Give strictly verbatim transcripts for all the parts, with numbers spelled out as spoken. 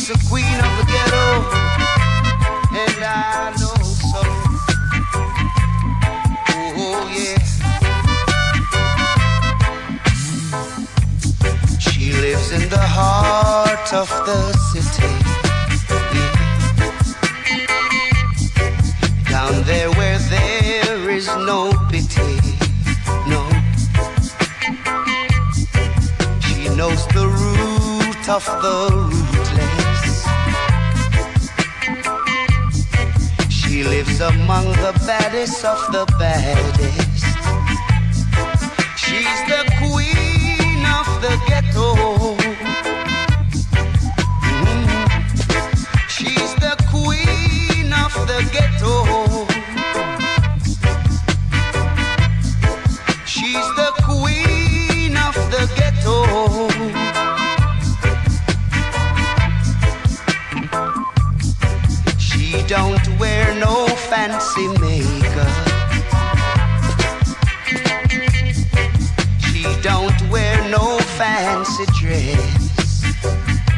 the queen of the ghetto, and I know so. Oh yeah. She lives in the heart of the city, yeah. Down there where there is no pity, no. She knows the root of the rootless. She lives among the baddest of the baddest. She's the queen of the ghetto. Mm. She's the queen of the ghetto. She's the queen of the ghetto. She don't wear no fancy makeup. She don't wear no fancy dress.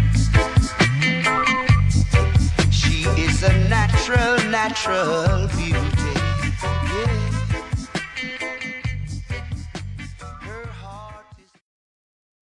She is a natural, natural beauty.